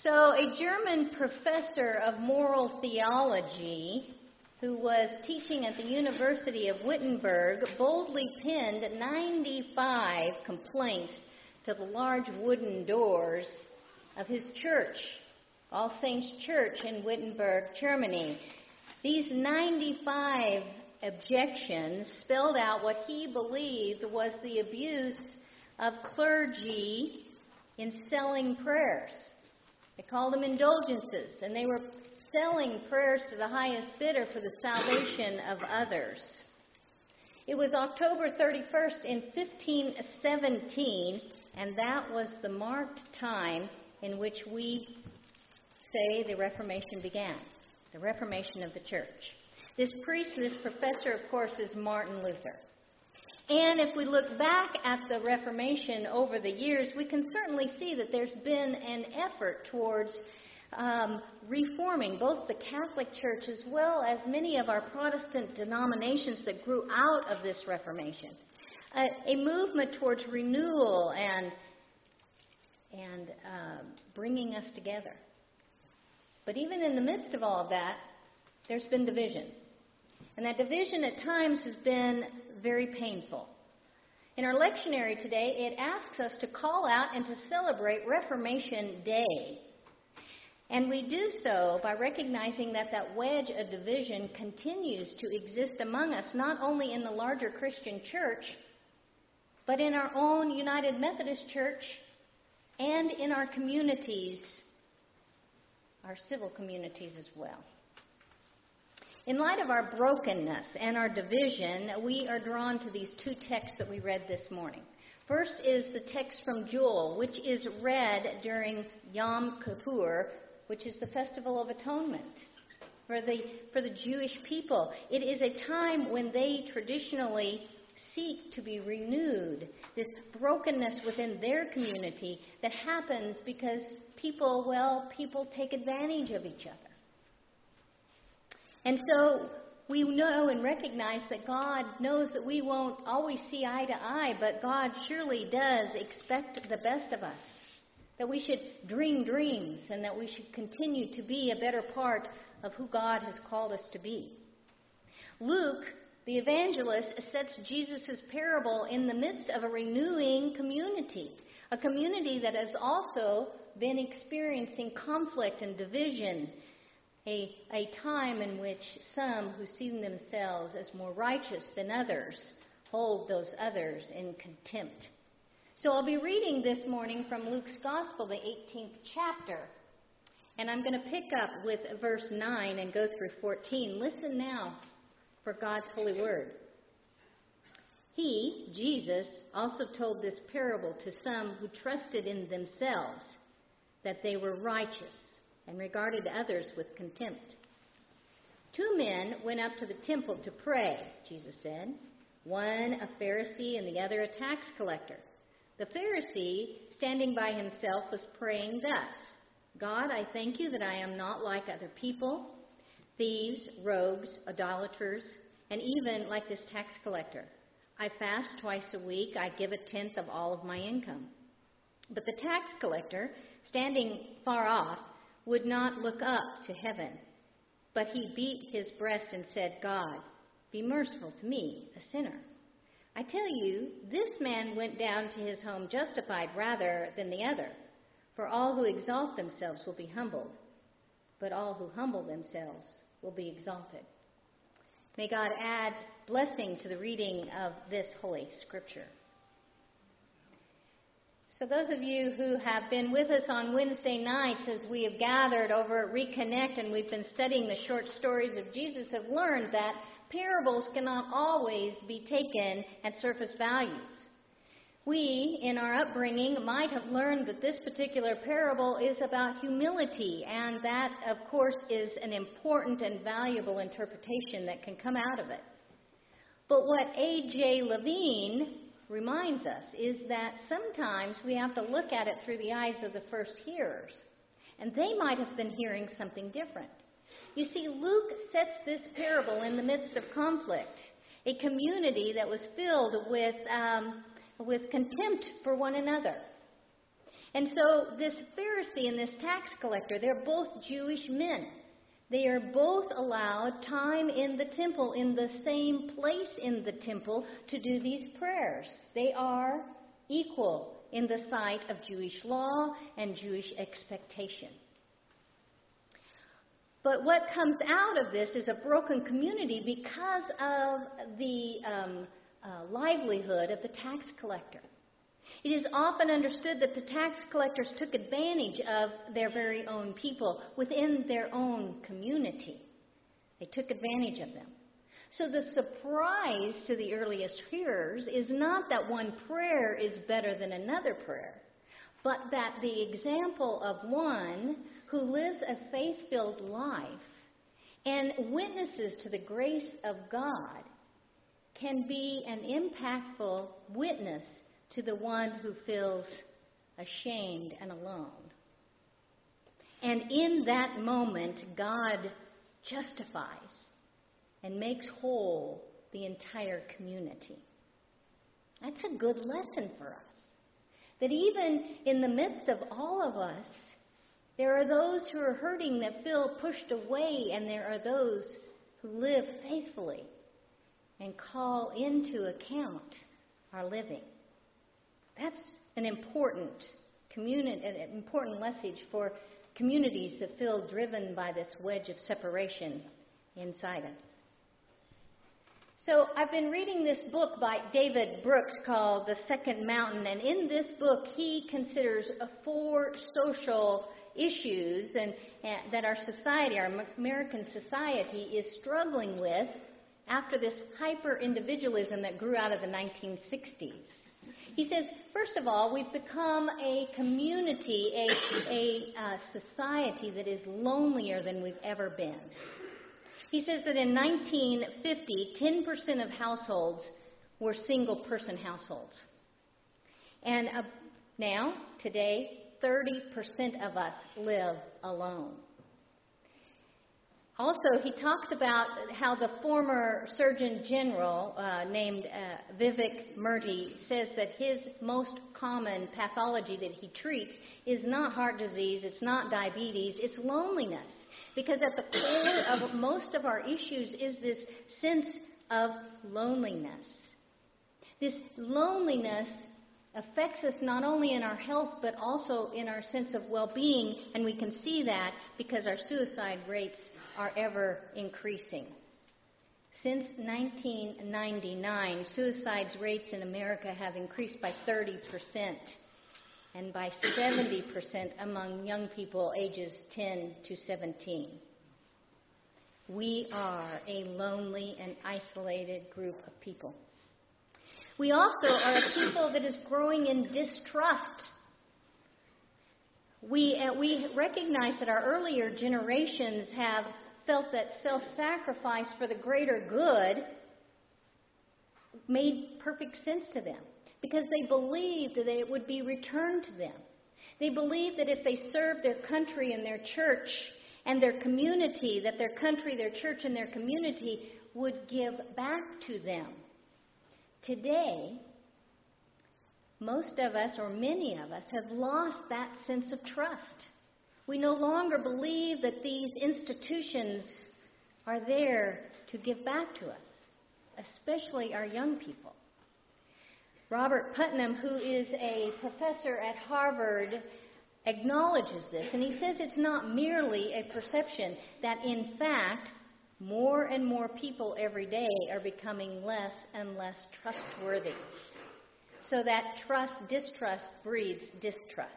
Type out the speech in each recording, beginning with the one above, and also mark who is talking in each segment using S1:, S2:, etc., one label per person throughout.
S1: So a German professor of moral theology who was teaching at the University of Wittenberg boldly pinned 95 complaints to the large wooden doors of his church, All Saints Church in Wittenberg, Germany. These 95 objections spelled out what he believed was the abuse of clergy in selling prayers. They called them indulgences, and they were selling prayers to the highest bidder for the salvation of others. It was October 31st in 1517, and that was the marked time in which we say the Reformation began, the Reformation of the Church. This priest, this professor, of course, is Martin Luther. And if we look back at the Reformation over the years, we can certainly see that there's been an effort towards reforming both the Catholic Church as well as many of our Protestant denominations that grew out of this Reformation. A movement towards renewal and bringing us together. But even in the midst of all of that, there's been division. And that division at times has been very painful. In our lectionary today, it asks us to call out and to celebrate Reformation Day. And we do so by recognizing that that wedge of division continues to exist among us, not only in the larger Christian church, but in our own United Methodist Church and in our communities, our civil communities as well. In light of our brokenness and our division, we are drawn to these two texts that we read this morning. First is the text from Joel, which is read during Yom Kippur, which is the Festival of Atonement for the Jewish people. It is a time when they traditionally seek to be renewed, this brokenness within their community that happens because people take advantage of each other. And so we know and recognize that God knows that we won't always see eye to eye, but God surely does expect the best of us. That we should dream dreams and that we should continue to be a better part of who God has called us to be. Luke, the evangelist, sets Jesus' parable in the midst of a renewing community, a community that has also been experiencing conflict and division, a time in which some who see themselves as more righteous than others hold those others in contempt. So I'll be reading this morning from Luke's Gospel, the 18th chapter. And I'm going to pick up with verse 9 and go through 14. Listen now for God's holy word. He, Jesus, also told this parable to some who trusted in themselves that they were righteous and regarded others with contempt. 2 men went up to the temple to pray, Jesus said, one a Pharisee and the other a tax collector. The Pharisee, standing by himself, was praying thus, God, I thank you that I am not like other people, thieves, rogues, idolaters, and even like this tax collector. I fast twice a week. I give 1/10 of all of my income. But the tax collector, standing far off, would not look up to heaven, but he beat his breast and said, God, be merciful to me, a sinner. I tell you, this man went down to his home justified rather than the other. For all who exalt themselves will be humbled, but all who humble themselves will be exalted. May God add blessing to the reading of this Holy Scripture. So those of you who have been with us on Wednesday nights as we have gathered over at Reconnect and we've been studying the short stories of Jesus have learned that parables cannot always be taken at surface values. We, in our upbringing, might have learned that this particular parable is about humility, and that, of course, is an important and valuable interpretation that can come out of it. But what A.J. Levine reminds us is that sometimes we have to look at it through the eyes of the first hearers, and they might have been hearing something different. You see, Luke sets this parable in the midst of conflict, a community that was filled with contempt for one another. And so this Pharisee and this tax collector, they're both Jewish men. They are both allowed time in the temple, in the same place in the temple, to do these prayers. They are equal in the sight of Jewish law and Jewish expectation. But what comes out of this is a broken community because of the livelihood of the tax collector. It is often understood that the tax collectors took advantage of their very own people within their own community. They took advantage of them. So the surprise to the earliest hearers is not that one prayer is better than another prayer, but that the example of one who lives a faith-filled life and witnesses to the grace of God can be an impactful witness to the one who feels ashamed and alone. And in that moment, God justifies and makes whole the entire community. That's a good lesson for us. That even in the midst of all of us, there are those who are hurting that feel pushed away, and there are those who live faithfully and call into account our living. That's an important message for communities that feel driven by this wedge of separation inside us. So I've been reading this book by David Brooks called The Second Mountain, and in this book he considers 4 social issues that our society, our American society, is struggling with after this hyper-individualism that grew out of the 1960s. He says, first of all, we've become a community, a society that is lonelier than we've ever been. He says that in 1950, 10% of households were single-person households. And now, today, 30% of us live alone. Also, he talks about how the former Surgeon General named Vivek Murthy says that his most common pathology that he treats is not heart disease, it's not diabetes, it's loneliness. Because at the core of most of our issues is this sense of loneliness. This loneliness affects us not only in our health but also in our sense of well-being, and we can see that because our suicide rates are ever increasing. Since 1999, suicide rates in America have increased by 30% and by 70% among young people ages 10 to 17. We are a lonely and isolated group of people. We also are a people that is growing in distrust. We recognize that our earlier generations have felt that self-sacrifice for the greater good made perfect sense to them because they believed that it would be returned to them. They believed that if they served their country and their church and their community, that their country, their church, and their community would give back to them. Today, most of us, or many of us, have lost that sense of trust. We no longer believe that these institutions are there to give back to us, especially our young people. Robert Putnam, who is a professor at Harvard, acknowledges this, and he says it's not merely a perception, that in fact, more and more people every day are becoming less and less trustworthy. So that distrust breeds distrust.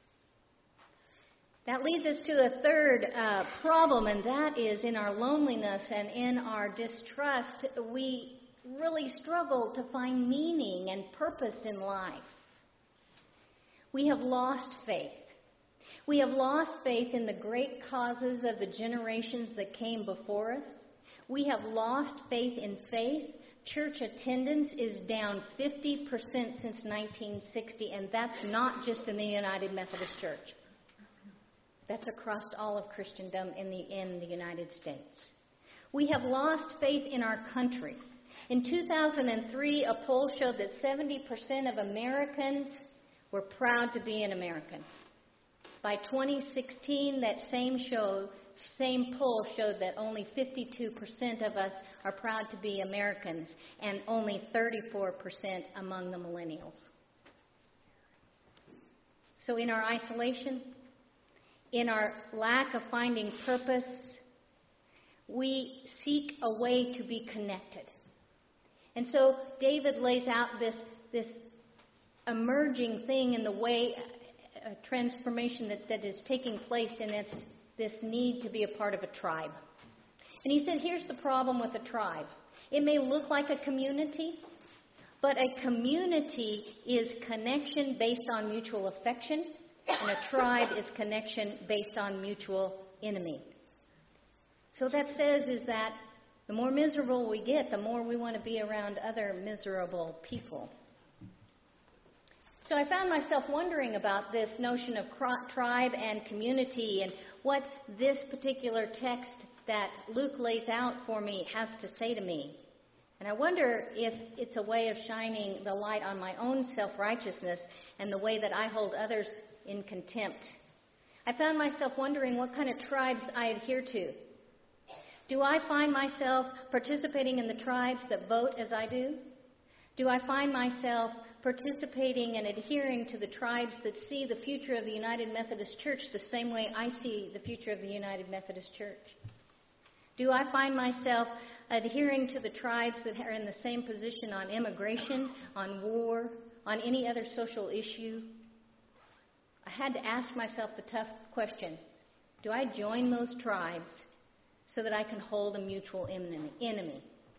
S1: That leads us to a third problem, and that is in our loneliness and in our distrust, we really struggle to find meaning and purpose in life. We have lost faith. We have lost faith in the great causes of the generations that came before us. We have lost faith in faith. Church attendance is down 50% since 1960, and that's not just in the United Methodist Church. That's across all of Christendom in the United States. We have lost faith in our country. In 2003, a poll showed that 70% of Americans we're proud to be an American. By 2016, that same poll showed that only 52% of us are proud to be Americans, and only 34% among the millennials. So in our isolation, in our lack of finding purpose, we seek a way to be connected. And so David lays out this emerging thing in the way, a transformation that is taking place, and it's this need to be a part of a tribe. And he says, here's the problem with a tribe. It may look like a community, but a community is connection based on mutual affection, and a tribe is connection based on mutual enemy. So that says is that the more miserable we get, the more we want to be around other miserable people. So I found myself wondering about this notion of tribe and community and what this particular text that Luke lays out for me has to say to me. And I wonder if it's a way of shining the light on my own self-righteousness and the way that I hold others in contempt. I found myself wondering what kind of tribes I adhere to. Do I find myself participating in the tribes that vote as I do? Do I find myself participating and adhering to the tribes that see the future of the United Methodist Church the same way I see the future of the United Methodist Church? Do I find myself adhering to the tribes that are in the same position on immigration, on war, on any other social issue? I had to ask myself the tough question, do I join those tribes so that I can hold a mutual enemy?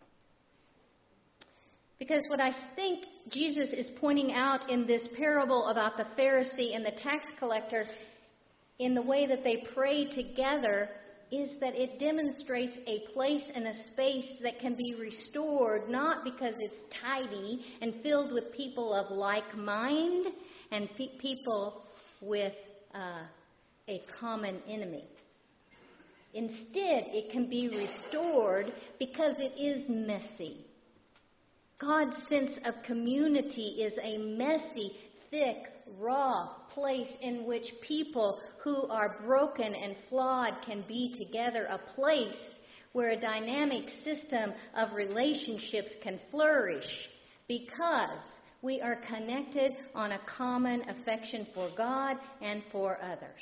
S1: Because what I think Jesus is pointing out in this parable about the Pharisee and the tax collector in the way that they pray together is that it demonstrates a place and a space that can be restored, not because it's tidy and filled with people of like mind and people with a common enemy. Instead, it can be restored because it is messy. God's sense of community is a messy, thick, raw place in which people who are broken and flawed can be together, a place where a dynamic system of relationships can flourish because we are connected on a common affection for God and for others.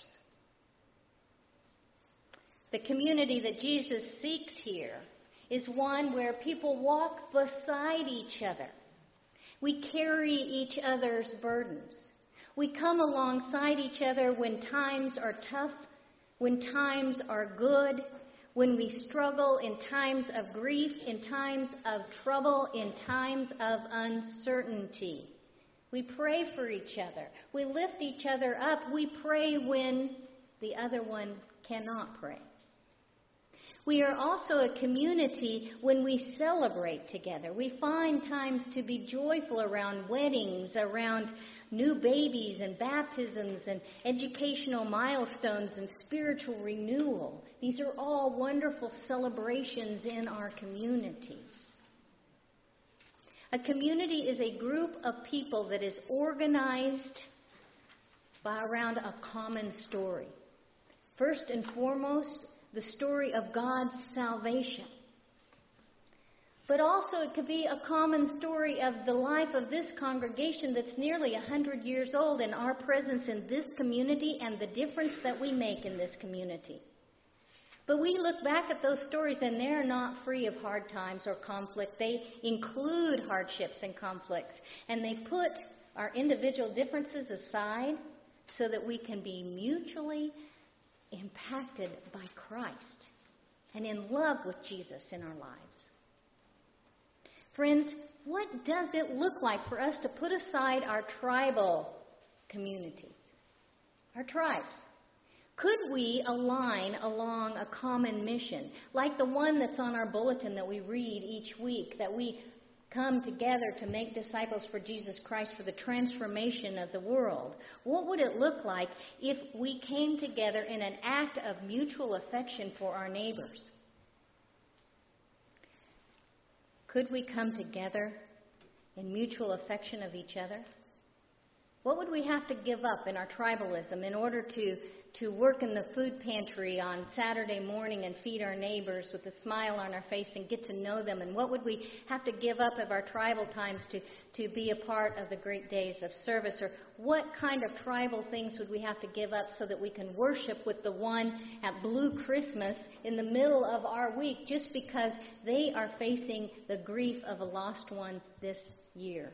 S1: The community that Jesus seeks here is one where people walk beside each other. We carry each other's burdens. We come alongside each other when times are tough, when times are good, when we struggle in times of grief, in times of trouble, in times of uncertainty. We pray for each other. We lift each other up. We pray when the other one cannot pray. We are also a community when we celebrate together. We find times to be joyful around weddings, around new babies and baptisms and educational milestones and spiritual renewal. These are all wonderful celebrations in our communities. A community is a group of people that is organized around a common story. First and foremost, the story of God's salvation. But also it could be a common story of the life of this congregation that's nearly 100 years old and our presence in this community and the difference that we make in this community. But we look back at those stories and they're not free of hard times or conflict. They include hardships and conflicts. And they put our individual differences aside so that we can be mutually impacted by Christ and in love with Jesus in our lives. Friends, what does it look like for us to put aside our tribal communities, our tribes? Could we align along a common mission, like the one that's on our bulletin that we read each week, that we come together to make disciples for Jesus Christ for the transformation of the world? What would it look like if we came together in an act of mutual affection for our neighbors? Could we come together in mutual affection of each other? What would we have to give up in our tribalism in order to work in the food pantry on Saturday morning and feed our neighbors with a smile on our face and get to know them? And what would we have to give up of our tribal times to be a part of the great days of service? Or what kind of tribal things would we have to give up so that we can worship with the one at Blue Christmas in the middle of our week just because they are facing the grief of a lost one this year?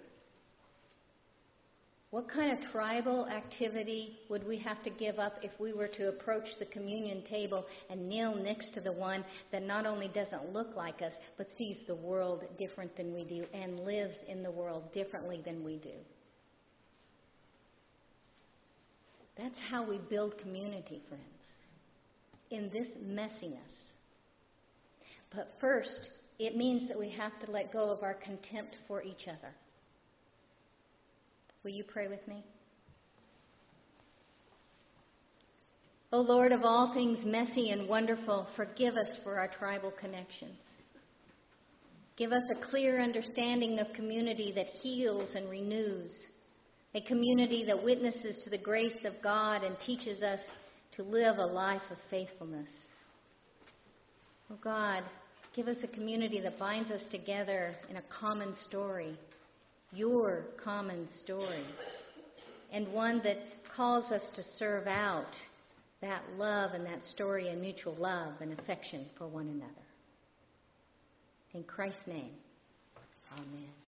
S1: What kind of tribal activity would we have to give up if we were to approach the communion table and kneel next to the one that not only doesn't look like us, but sees the world different than we do and lives in the world differently than we do? That's how we build community, friends, in this messiness. But first, it means that we have to let go of our contempt for each other. Will you pray with me? O Lord of all things messy and wonderful, forgive us for our tribal connections. Give us a clear understanding of community that heals and renews, a community that witnesses to the grace of God and teaches us to live a life of faithfulness. Oh God, give us a community that binds us together in a common story, your common story, and one that calls us to serve out that love and that story and mutual love and affection for one another. In Christ's name, amen.